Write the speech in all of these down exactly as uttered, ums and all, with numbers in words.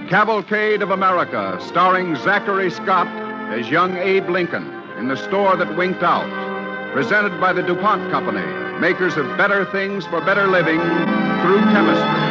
Cavalcade of America, starring Zachary Scott as young Abe Lincoln in The Store That Winked Out. Presented by the DuPont Company, makers of better things for better living through chemistry.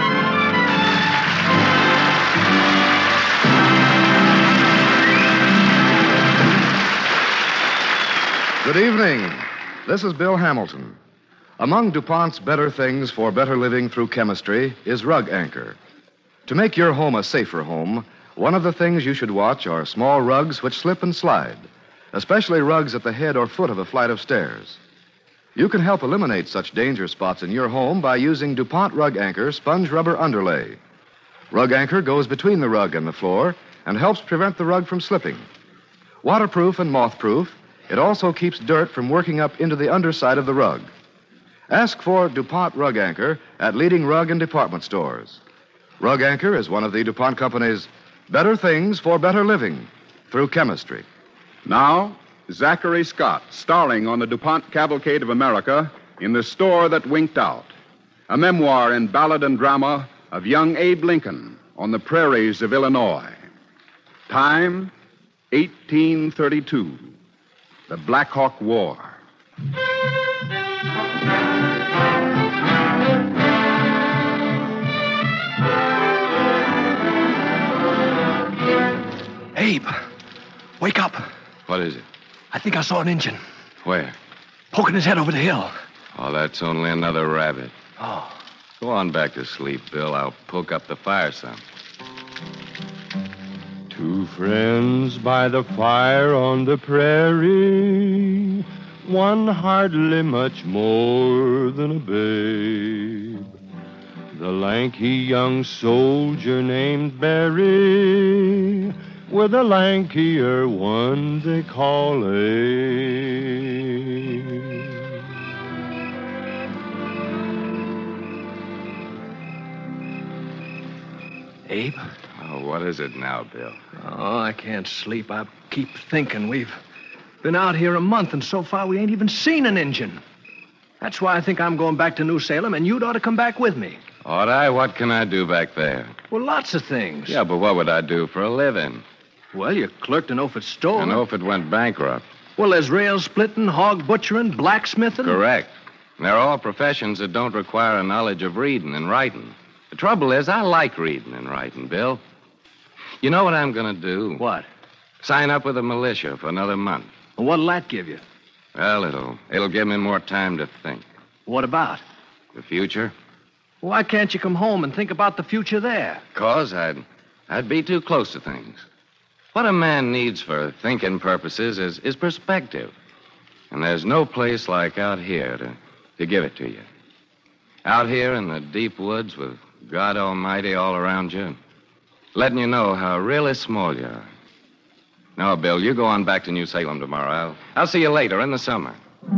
Good evening. This is Bill Hamilton. Among DuPont's better things for better living through chemistry is Rug Anchor. To make your home a safer home, one of the things you should watch are small rugs which slip and slide, especially rugs at the head or foot of a flight of stairs. You can help eliminate such danger spots in your home by using DuPont Rug Anchor sponge rubber underlay. Rug Anchor goes between the rug and the floor and helps prevent the rug from slipping. Waterproof and moth-proof, it also keeps dirt from working up into the underside of the rug. Ask for DuPont Rug Anchor at leading rug and department stores. Rug Anchor is one of the DuPont Company's better things for better living through chemistry. Now, Zachary Scott, starring on the DuPont Cavalcade of America in The Store That Winked Out, a memoir in ballad and drama of young Abe Lincoln on the prairies of Illinois. Time, eighteen thirty-two, the Black Hawk War. Abe, wake up. What is it? I think I saw an Injun. Where? Poking his head over the hill. Oh, that's only another rabbit. Oh. Go on back to sleep, Bill. I'll poke up the fire some. Two friends by the fire on the prairie, one hardly much more than a babe. The lanky young soldier named Barry, with a lankier one they call Abe. Abe? Oh, what is it now, Bill? Oh, I can't sleep. I keep thinking. We've been out here a month, and so far we ain't even seen an Injun. That's why I think I'm going back to New Salem, and you'd ought to come back with me. Ought I? What can I do back there? Well, lots of things. Yeah, but what would I do for a living? Well, you clerked in Offutt's store. I know if it went bankrupt. Well, there's rail splitting, hog butchering, blacksmithing. Correct. And they're all professions that don't require a knowledge of reading and writing. The trouble is, I like reading and writing, Bill. You know what I'm going to do? What? Sign up with the militia for another month. Well, what'll that give you? Well, it'll, it'll give me more time to think. What about? The future? Why can't you come home and think about the future there? Because I'd, I'd be too close to things. What a man needs for thinking purposes is, is perspective. And there's no place like out here to, to give it to you. Out here in the deep woods with God Almighty all around you, letting you know how really small you are. Now, Bill, you go on back to New Salem tomorrow. I'll, I'll see you later in the summer.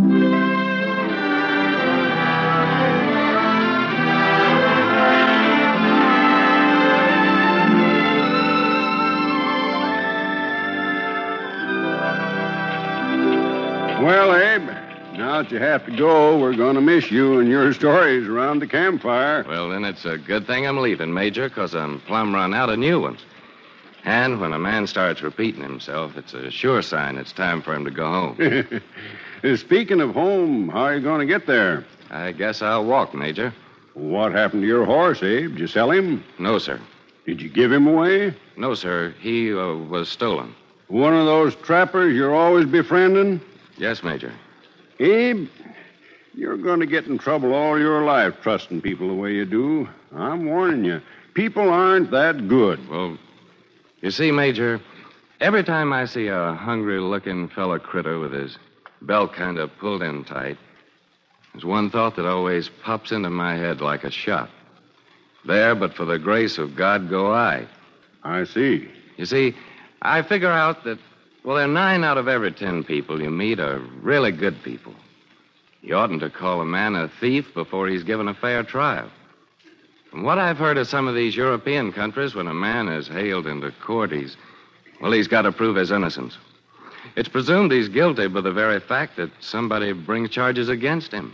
Well, Abe, now that you have to go, we're going to miss you and your stories around the campfire. Well, then it's a good thing I'm leaving, Major, because I'm plumb run out of new ones. And when a man starts repeating himself, it's a sure sign it's time for him to go home. Speaking of home, how are you going to get there? I guess I'll walk, Major. What happened to your horse, Abe? Did you sell him? No, sir. Did you give him away? No, sir. He uh, was stolen. One of those trappers you're always befriending? Yes, Major. Abe, you're going to get in trouble all your life trusting people the way you do. I'm warning you. People aren't that good. Well, you see, Major, every time I see a hungry-looking fellow critter with his belt kind of pulled in tight, there's one thought that always pops into my head like a shot. There, but for the grace of God, go I. I see. You see, I figure out that, well, there are nine out of every ten people you meet are really good people. You oughtn't to call a man a thief before he's given a fair trial. From what I've heard of some of these European countries, when a man is hailed into court, he's, well, he's got to prove his innocence. It's presumed he's guilty by the very fact that somebody brings charges against him.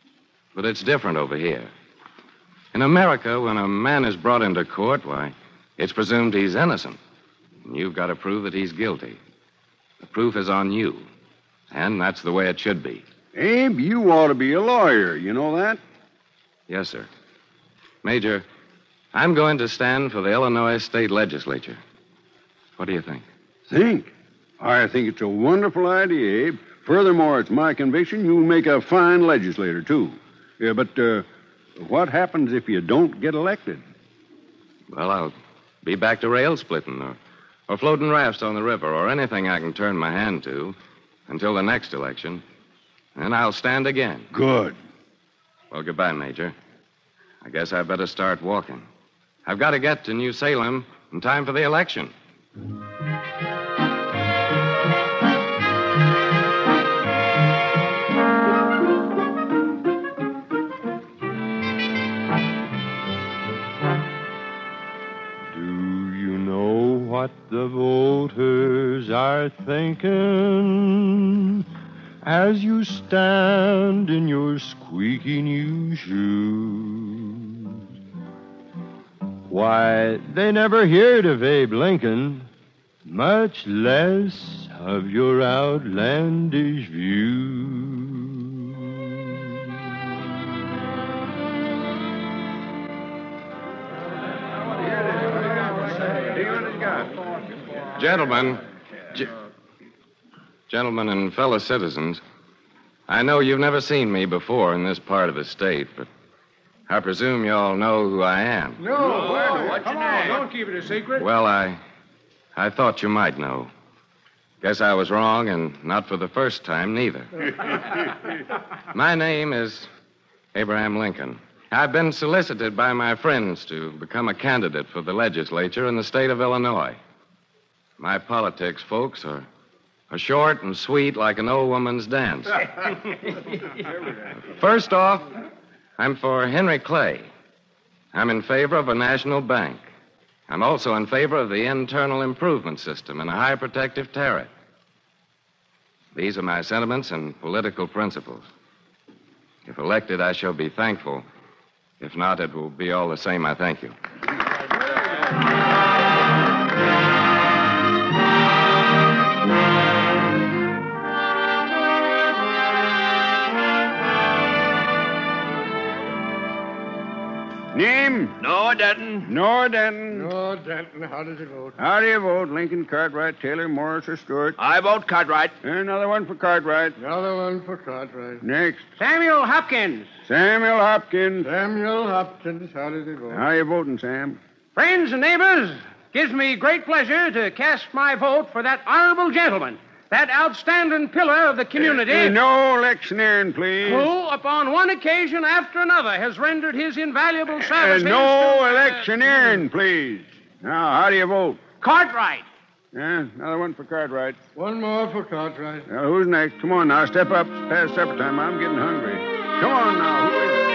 But it's different over here. In America, when a man is brought into court, why, It's presumed he's innocent. And you've got to prove that he's guilty. The proof is on you. And that's the way it should be. Abe, you ought to be a lawyer. You know that? Yes, sir. Major, I'm going to stand for the Illinois State Legislature. What do you think? Think? I think it's a wonderful idea, Abe. Furthermore, it's my conviction you'll make a fine legislator, too. Yeah, but uh, what happens if you don't get elected? Well, I'll be back to rail splitting or, or floating rafts on the river or anything I can turn my hand to until the next election. And I'll stand again. Good. Well, goodbye, Major. I guess I better start walking. I've got to get to New Salem in time for the election. Do you know what the voters are thinking as you stand in your squeaky new shoes? Why, they never heard of Abe Lincoln, much less of your outlandish views. Gentlemen, ge- gentlemen and fellow citizens, I know you've never seen me before in this part of the state, but I presume you all know who I am. No, no what's your name? Don't keep it a secret. Well, I, I thought you might know. Guess I was wrong, and not for the first time, neither. My name is Abraham Lincoln. I've been solicited by my friends to become a candidate for the legislature in the state of Illinois. My politics, folks, are, are short and sweet like an old woman's dance. First off, I'm for Henry Clay. I'm in favor of a national bank. I'm also in favor of the internal improvement system and a high protective tariff. These are my sentiments and political principles. If elected, I shall be thankful. If not, it will be all the same. I thank you. Name? No, Denton. Nor Denton. No, Denton. How does it vote? How do you vote? Lincoln, Cartwright, Taylor, Morris, or Stewart? I vote Cartwright. Another one for Cartwright. Another one for Cartwright. Next. Samuel Hopkins. Samuel Hopkins. Samuel Hopkins. How does it vote? How you voting, Sam? Friends and neighbors, gives me great pleasure to cast my vote for that honorable gentleman, that outstanding pillar of the community. Uh, uh, no electioneering, please. Who, upon one occasion after another, has rendered his invaluable services. Uh, no to, uh, electioneering, please. Now, how do you vote? Cartwright. Yeah, another one for Cartwright. One more for Cartwright. Now, who's next? Come on now, step up. It's past supper time. I'm getting hungry. Come on now. Who is it?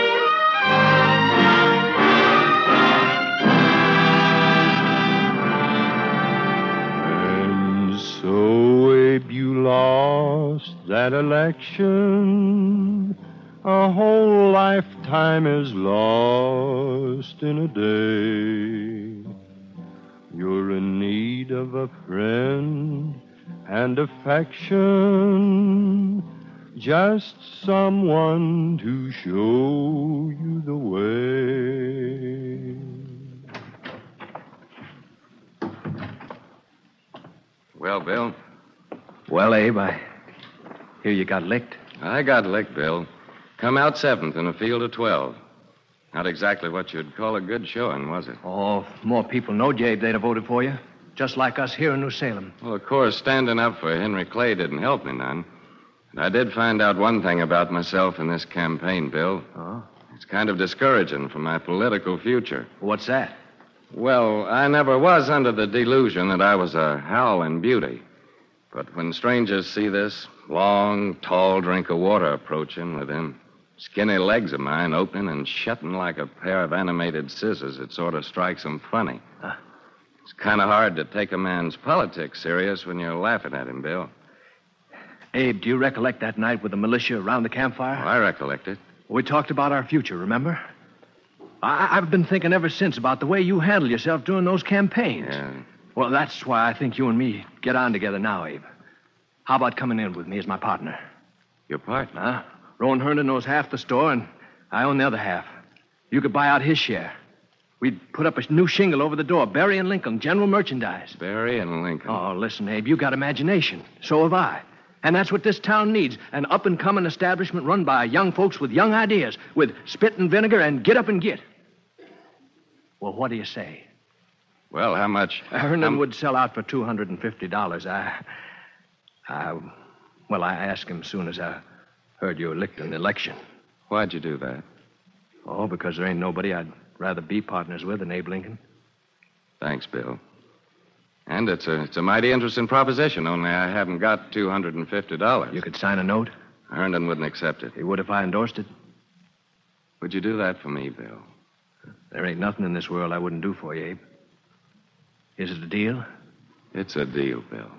And so, Abe, you lost that election. A whole lifetime is lost in a day. You're in need of a friend and affection, just someone to show you the way. Well, Bill, Well, Abe, I hear you got licked. I got licked, Bill. Come out seventh in a field of twelve. Not exactly what you'd call a good showing, was it? Oh, if more people knowed you, Abe, they'd have voted for you. Just like us here in New Salem. Well, of course, standing up for Henry Clay didn't help me none. But I did find out one thing about myself in this campaign, Bill. Oh? It's kind of discouraging for my political future. What's that? Well, I never was under the delusion that I was a howling beauty. But when strangers see this long, tall drink of water approaching with them skinny legs of mine opening and shutting like a pair of animated scissors, it sort of strikes them funny. Huh. It's kind of hard to take a man's politics serious when you're laughing at him, Bill. Abe, do you recollect that night with the militia around the campfire? Well, I recollect it. We talked about our future, remember? I- I've been thinking ever since about the way you handle yourself during those campaigns. Yeah. Well, that's why I think you and me get on together now, Abe. How about coming in with me as my partner? Your partner? Huh? Rowan Herndon knows half the store, and I own the other half. You could buy out his share. We'd put up a new shingle over the door, Berry and Lincoln, general merchandise. Berry and Lincoln. Oh, listen, Abe, you got imagination. So have I. And that's what this town needs, an up-and-coming establishment run by young folks with young ideas, with spit and vinegar and get up and get. Well, what do you say? Well, how much? Herndon how... would sell out for two hundred fifty dollars. I... I... Well, I asked him as soon as I heard you licked an election. Why'd you do that? Oh, because there ain't nobody I'd rather be partners with than Abe Lincoln. Thanks, Bill. And it's a it's a mighty interesting proposition, only I haven't got two hundred fifty dollars. You could sign a note? Herndon wouldn't accept it. He would if I endorsed it. Would you do that for me, Bill? There ain't nothing in this world I wouldn't do for you, Abe. Is it a deal? It's a deal, Bill.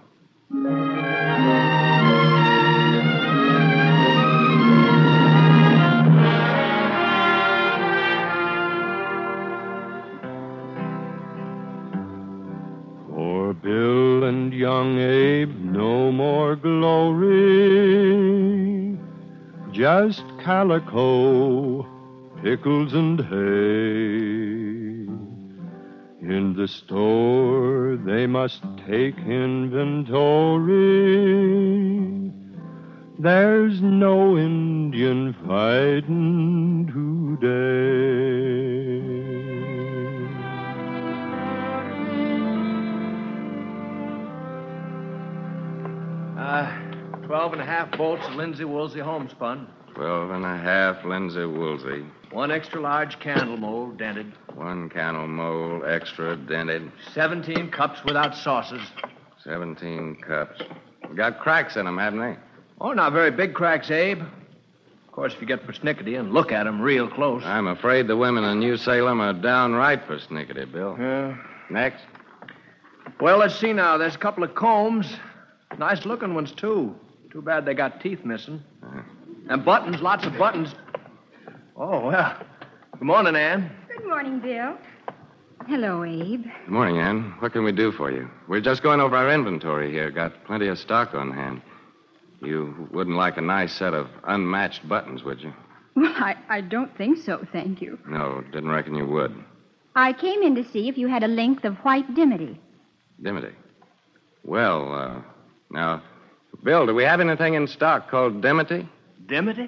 For Bill and young Abe, no more glory, just calico, pickles and hay. In the store they must take inventory. There's no Indian fighting today. Uh, twelve and a half bolts of Lindsay Woolsey homespun. Twelve and a half Lindsay Woolsey. One extra large candle mold, dented. One candle mold, extra dented. Seventeen cups without saucers. Seventeen cups. Got cracks in them, haven't they? Oh, not very big cracks, Abe. Of course, if you get persnickety and look at them real close. I'm afraid the women in New Salem are downright persnickety, Bill. Yeah. Next. Well, let's see now. There's a couple of combs. Nice looking ones, too. Too bad they got teeth missing. Uh-huh. And buttons, lots of buttons. Oh, well. Good morning, Ann. Good morning, Bill. Hello, Abe. Good morning, Ann. What can we do for you? We're just going over our inventory here. Got plenty of stock on hand. You wouldn't like a nice set of unmatched buttons, would you? Well, I, I don't think so, thank you. No, didn't reckon you would. I came in to see if you had a length of white dimity. Dimity. Well, uh, now, Bill, do we have anything in stock called dimity? Dimity?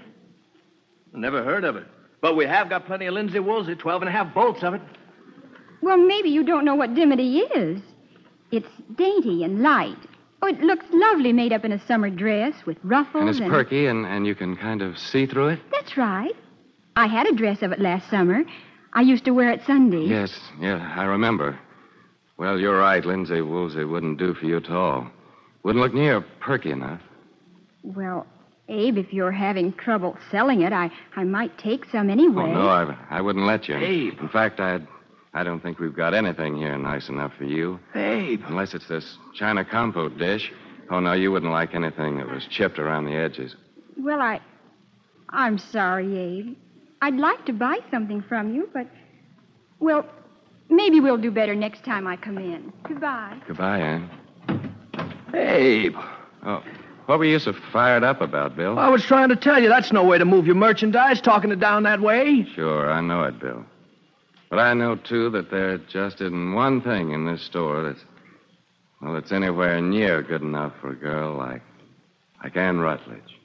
Never heard of it. But we have got plenty of Lindsay Woolsey, twelve and a half bolts of it. Well, maybe you don't know what dimity is. It's dainty and light. Oh, it looks lovely made up in a summer dress with ruffles And it's and... perky, and, and you can kind of see through it? That's right. I had a dress of it last summer. I used to wear it Sundays. Yes, yeah, I remember. Well, you're right. Lindsay Woolsey wouldn't do for you at all. Wouldn't look near perky enough. Well, Abe, if you're having trouble selling it, I, I might take some anyway. Oh, no, I, I wouldn't let you. Abe. In fact, I'd, I don't think we've got anything here nice enough for you. Abe. Unless it's this China compote dish. Oh, no, you wouldn't like anything that was chipped around the edges. Well, I... I'm sorry, Abe. I'd like to buy something from you, but... Well, maybe we'll do better next time I come in. Goodbye. Goodbye, Ann. Abe. Oh, what were you so fired up about, Bill? I was trying to tell you that's no way to move your merchandise, talking it down that way. Sure, I know it, Bill. But I know, too, that there just isn't one thing in this store that's, well, that's anywhere near good enough for a girl like, like Ann Rutledge.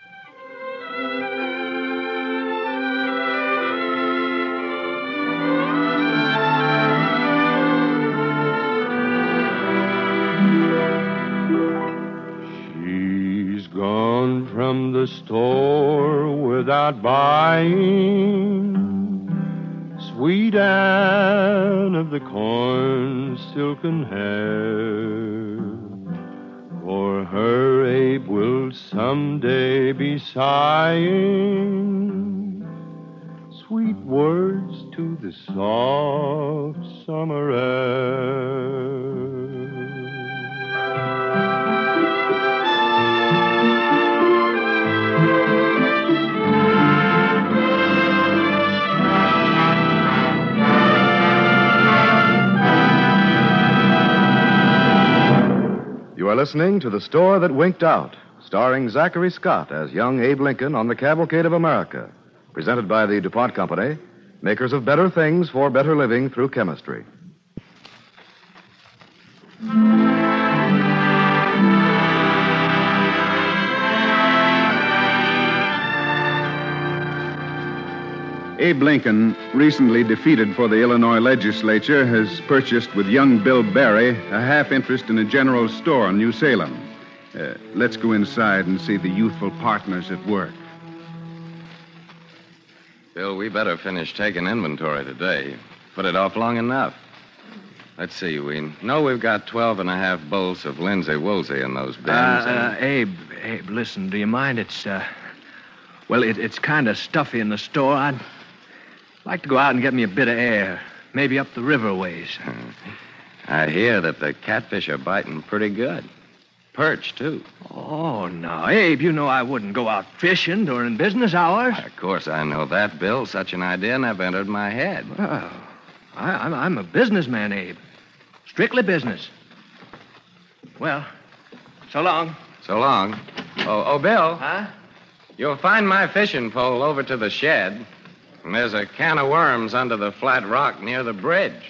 She's gone from the store without buying. Sweet Anne of the corn silken hair. For her Abe will someday be sighing. Sweet words to the soft summer air. listening to The Store That Winked Out, starring Zachary Scott as young Abe Lincoln on the Cavalcade of America, presented by the DuPont Company, makers of better things for better living through chemistry. Abe Lincoln, recently defeated for the Illinois legislature, has purchased with young Bill Barry a half interest in a general store in New Salem. Uh, let's go inside and see the youthful partners at work. Bill, we better finish taking inventory today. Put it off long enough. Let's see. We know we've got twelve and a half bolts of Lindsay Woolsey in those bins. Uh, uh, Abe, Abe, listen, do you mind? It's, uh, well, it, it's kind of stuffy in the store. I'd like to go out and get me a bit of air. Maybe up the river ways. I hear that the catfish are biting pretty good. Perch, too. Oh, no. Abe, you know I wouldn't go out fishing during business hours. Of course I know that, Bill. Such an idea never entered my head. Well, I, I'm, I'm a businessman, Abe. Strictly business. Well, so long. So long. Oh, oh, Bill. Huh? You'll find my fishing pole over to the shed. And there's a can of worms under the flat rock near the bridge.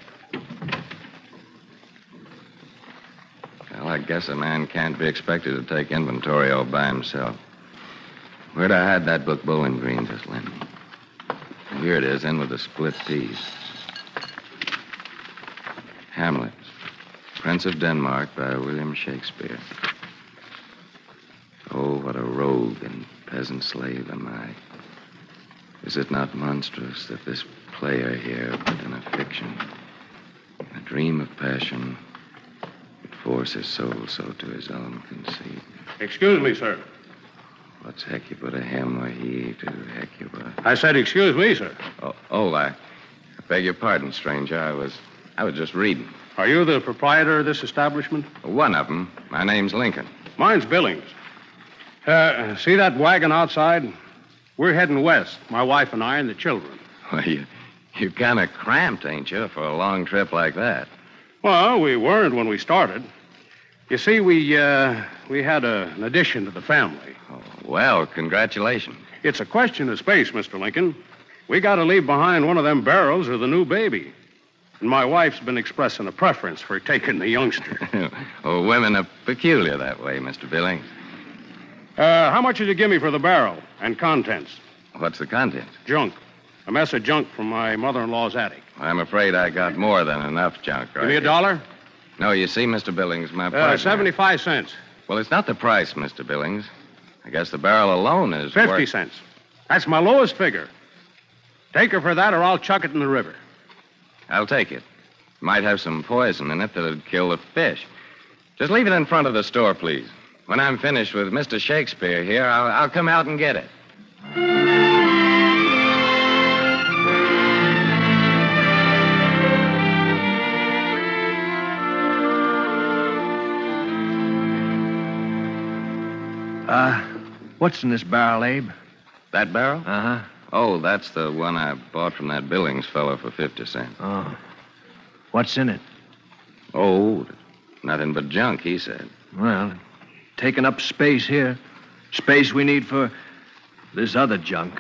Well, I guess a man can't be expected to take inventory all by himself. Where'd I hide that book Bowling Green just lent me? Here it is, in with the split peas. Hamlet, Prince of Denmark by William Shakespeare. Oh, what a rogue and peasant slave am I. Is it not monstrous that this player here, but in a fiction, a dream of passion, would force his soul so to his own conceit? Excuse me, sir. What's heck you put a him or he to heck you put? I said, excuse me, sir. Oh, oh I, I beg your pardon, stranger. I was, I was just reading. Are you the proprietor of this establishment? One of them. My name's Lincoln. Mine's Billings. Uh, see that wagon outside? We're heading west, my wife and I and the children. Well, you, you're kind of cramped, ain't you, for a long trip like that? Well, we weren't when we started. You see, we, uh, we had a, an addition to the family. Oh, well, congratulations. It's a question of space, Mister Lincoln. We got to leave behind one of them barrels or the new baby. And my wife's been expressing a preference for taking the youngster. Oh, women are peculiar that way, Mister Billings. Uh, how much did you give me for the barrel and contents? What's the contents? Junk. A mess of junk from my mother-in-law's attic. I'm afraid I got more than enough junk. Give me a dollar? No, you see, Mister Billings, my Uh, partner... seventy-five cents. Well, it's not the price, Mister Billings. I guess the barrel alone is Fifty worth... cents. That's my lowest figure. Take her for that or I'll chuck it in the river. I'll take it. Might have some poison in it that'd kill the fish. Just leave it in front of the store, please. When I'm finished with Mister Shakespeare here, I'll, I'll come out and get it. Uh, what's in this barrel, Abe? That barrel? Uh-huh. Oh, that's the one I bought from that Billings fellow for fifty cents. Oh. What's in it? Oh, nothing but junk, he said. Well, taking up space here. Space we need for this other junk.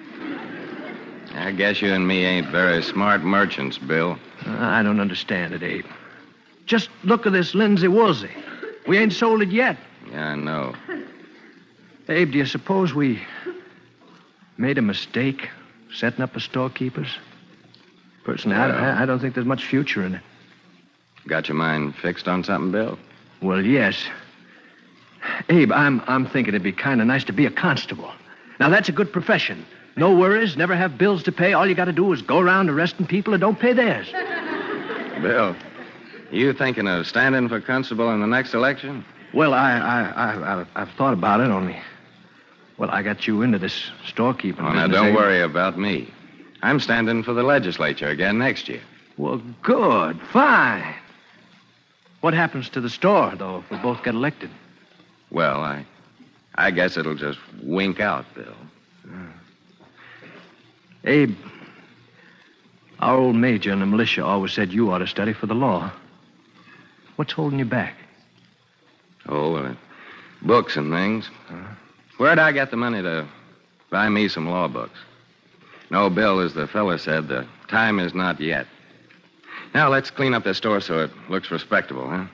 I guess you and me ain't very smart merchants, Bill. Uh, I don't understand it, Abe. Just look at this Lindsay Woolsey. We ain't sold it yet. Yeah, I know. Abe, do you suppose we made a mistake setting up a storekeeper's? Personally, Well. I, I don't think there's much future in it. Got your mind fixed on something, Bill? Well, yes. Abe, I'm I'm thinking it'd be kind of nice to be a constable. Now, that's a good profession. No worries, never have bills to pay. All you got to do is go around arresting people and don't pay theirs. Bill, you thinking of standing for constable in the next election? Well, I, I, I, I, I've thought about it, only... Well, I got you into this storekeeping Oh, now, business, don't Abe. worry about me. I'm standing for the legislature again next year. Well, good, fine. What happens to the store, though, if we both get elected? Well, I... I guess it'll just wink out, Bill. Abe, our old major in the militia always said you ought to study for the law. What's holding you back? Oh, uh, books and things. Where'd I get the money to buy me some law books? No, Bill, as the fella said, the time is not yet. Now, let's clean up the store so it looks respectable, huh?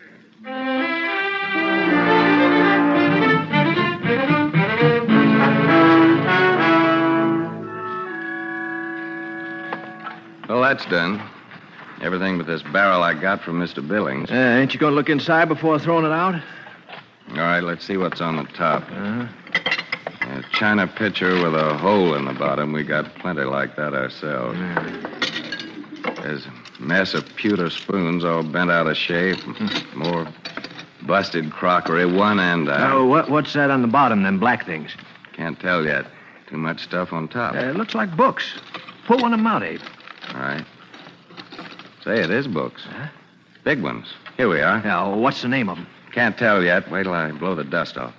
Well, that's done. Everything but this barrel I got from Mister Billings. Uh, ain't you going to look inside before throwing it out? All right, let's see what's on the top. Uh-huh. A china pitcher with a hole in the bottom. We got plenty like that ourselves. There's a mess of pewter spoons all bent out of shape. More busted crockery, one end out. Oh, what, what's that on the bottom, them black things? Can't tell yet. Too much stuff on top. Uh, it looks like books. Pull one of them out, Abe. All right. Say, it is books. Huh? Big ones. Here we are. Yeah, well, what's the name of them? Can't tell yet. Wait till I blow the dust off.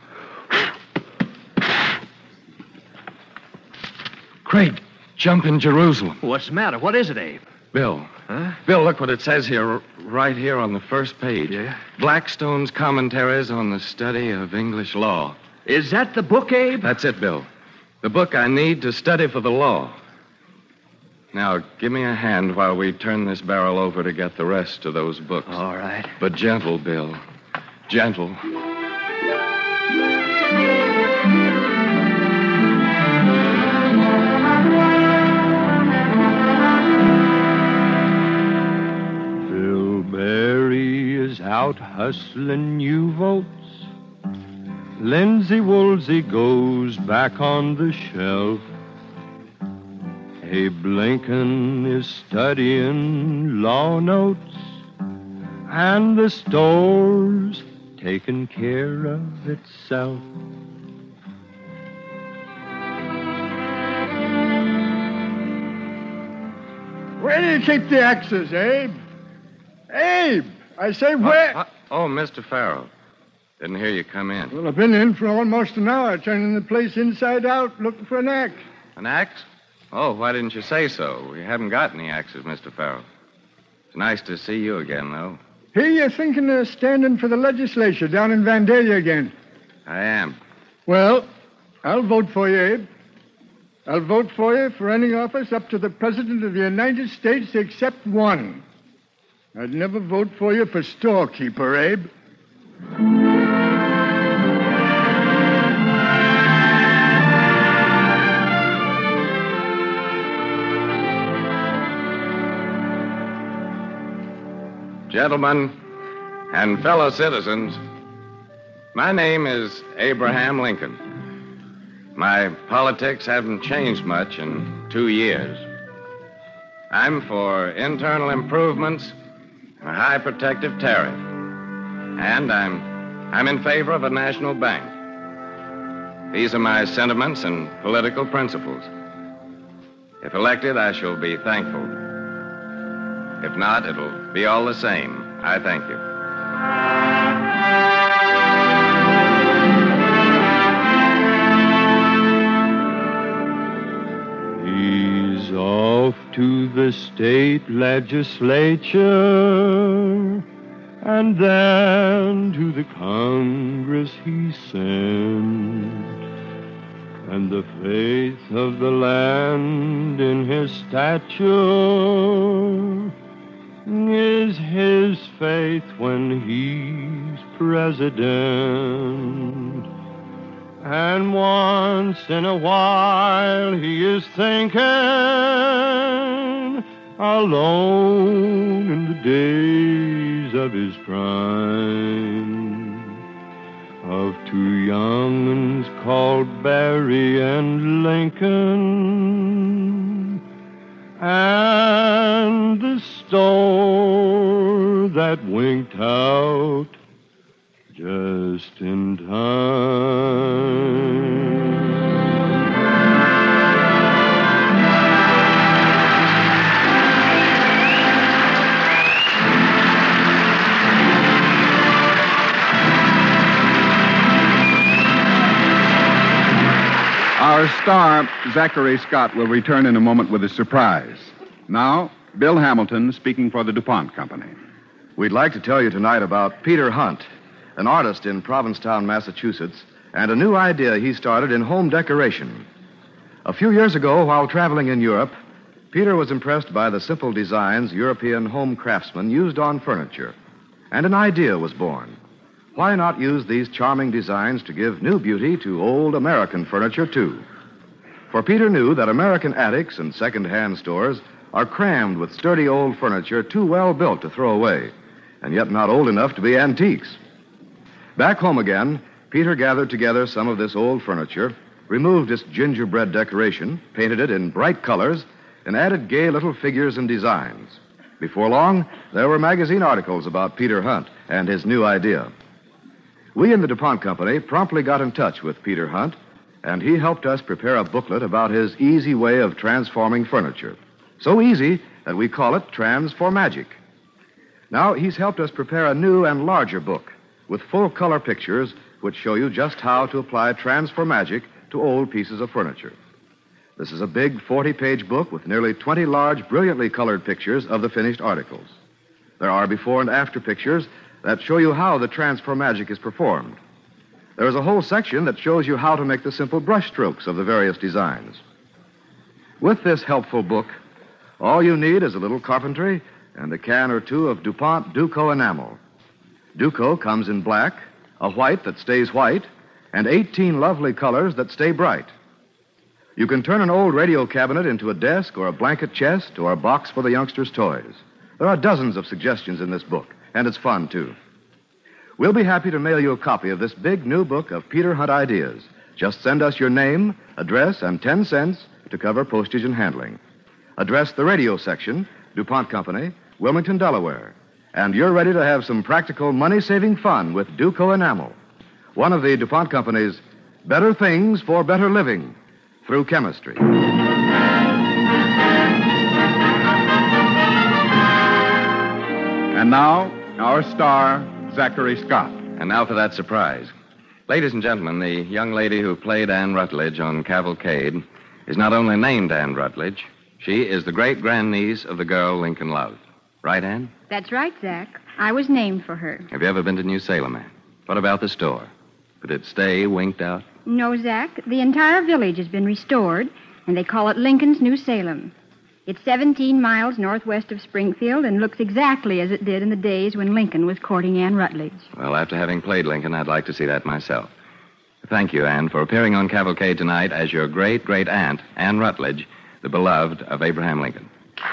Great jumping Jerusalem. What's the matter? What is it, Abe? Bill. Huh? Bill, look what it says here, right here on the first page. Yeah? Blackstone's Commentaries on the Study of English Law. Is that the book, Abe? That's it, Bill. The book I need to study for the law. Now, give me a hand while we turn this barrel over to get the rest of those books. All right. But gentle, Bill. Gentle. Bill Berry is out hustling new votes. Lindsay Woolsey goes back on the shelf. Abe Lincoln is studying law notes, and the store's taking care of itself. Where do you keep the axes, Abe? Abe, I say where... Uh, uh, oh, Mister Farrell. Didn't hear you come in. Well, I've been in for almost an hour, turning the place inside out, looking for an axe. An axe? Oh, why didn't you say so? We haven't got any axes, Mister Farrell. It's nice to see you again, though. Here you're thinking of standing for the legislature down in Vandalia again. I am. Well, I'll vote for you, Abe. I'll vote for you for any office up to the President of the United States except one. I'd never vote for you for storekeeper, Abe. Gentlemen and fellow citizens, my name is Abraham Lincoln. My politics haven't changed much in two years. I'm for internal improvements, a high protective tariff, and I'm I'm in favor of a national bank. These are my sentiments and political principles. If elected, I shall be thankful. If not, it'll be all the same. I thank you. He's off to the state legislature and then to the Congress he sent. And the faith of the land in his stature is his faith when he's president. And once in a while he is thinking, alone in the days of his prime, of two young'uns called Barry and Lincoln, and the store that winked out just in time. Our star, Zachary Scott, will return in a moment with a surprise. Now, Bill Hamilton speaking for the DuPont Company. We'd like to tell you tonight about Peter Hunt, an artist in Provincetown, Massachusetts, and a new idea he started in home decoration. A few years ago, while traveling in Europe, Peter was impressed by the simple designs European home craftsmen used on furniture, and an idea was born. Why not use these charming designs to give new beauty to old American furniture, too? For Peter knew that American attics and second-hand stores are crammed with sturdy old furniture too well built to throw away, and yet not old enough to be antiques. Back home again, Peter gathered together some of this old furniture, removed its gingerbread decoration, painted it in bright colors, and added gay little figures and designs. Before long, there were magazine articles about Peter Hunt and his new idea. We in the DuPont Company promptly got in touch with Peter Hunt, and he helped us prepare a booklet about his easy way of transforming furniture. So easy that we call it Transformagic. Now, he's helped us prepare a new and larger book with full-color pictures which show you just how to apply Transformagic to old pieces of furniture. This is a big forty-page book with nearly twenty large, brilliantly colored pictures of the finished articles. There are before and after pictures that show you how the Transformagic is performed. There is a whole section that shows you how to make the simple brush strokes of the various designs. With this helpful book, all you need is a little carpentry and a can or two of DuPont Duco enamel. Duco comes in black, a white that stays white, and eighteen lovely colors that stay bright. You can turn an old radio cabinet into a desk or a blanket chest or a box for the youngsters' toys. There are dozens of suggestions in this book, and it's fun, too. We'll be happy to mail you a copy of this big new book of Peter Hunt ideas. Just send us your name, address, and ten cents to cover postage and handling. Address the radio section, DuPont Company, Wilmington, Delaware. And you're ready to have some practical money-saving fun with Duco enamel, one of the DuPont Company's better things for better living through chemistry. And now, our star, Zachary Scott. And now for that surprise. Ladies and gentlemen, the young lady who played Anne Rutledge on Cavalcade is not only named Anne Rutledge, she is the great-grandniece of the girl Lincoln loved. Right, Anne? That's right, Zach. I was named for her. Have you ever been to New Salem, Anne? What about the store? Did it stay winked out? No, Zach. The entire village has been restored, and they call it Lincoln's New Salem. It's seventeen miles northwest of Springfield and looks exactly as it did in the days when Lincoln was courting Anne Rutledge. Well, after having played Lincoln, I'd like to see that myself. Thank you, Anne, for appearing on Cavalcade tonight as your great-great-aunt, Anne Rutledge, the beloved of Abraham Lincoln.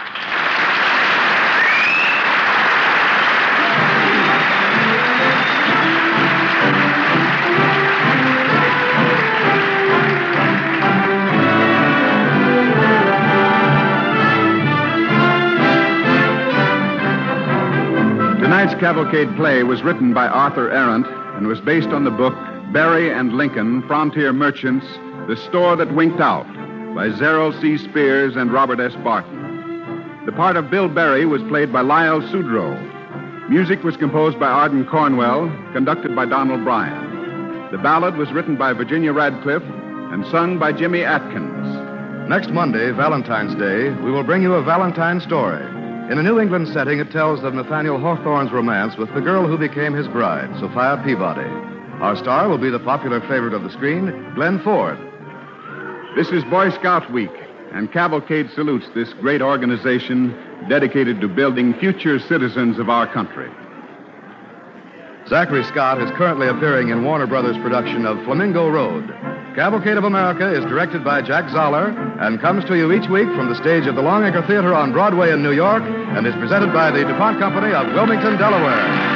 Tonight's Cavalcade play was written by Arthur Arendt and was based on the book Berry and Lincoln, Frontier Merchants, The Store That Winked Out, by Zerrell C. Spears and Robert S. Barton. The part of Bill Berry was played by Lyle Sudrow. Music was composed by Arden Cornwell, conducted by Donald Bryan. The ballad was written by Virginia Radcliffe and sung by Jimmy Atkins. Next Monday, Valentine's Day, we will bring you a Valentine story. In a New England setting, it tells of Nathaniel Hawthorne's romance with the girl who became his bride, Sophia Peabody. Our star will be the popular favorite of the screen, Glenn Ford. This is Boy Scout Week, and Cavalcade salutes this great organization dedicated to building future citizens of our country. Zachary Scott is currently appearing in Warner Brothers' production of Flamingo Road. Cavalcade of America is directed by Jack Zoller and comes to you each week from the stage of the Longacre Theater on Broadway in New York and is presented by the DuPont Company of Wilmington, Delaware.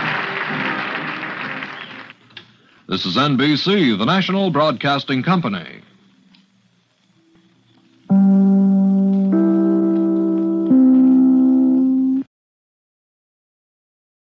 This is N B C, the national broadcasting company.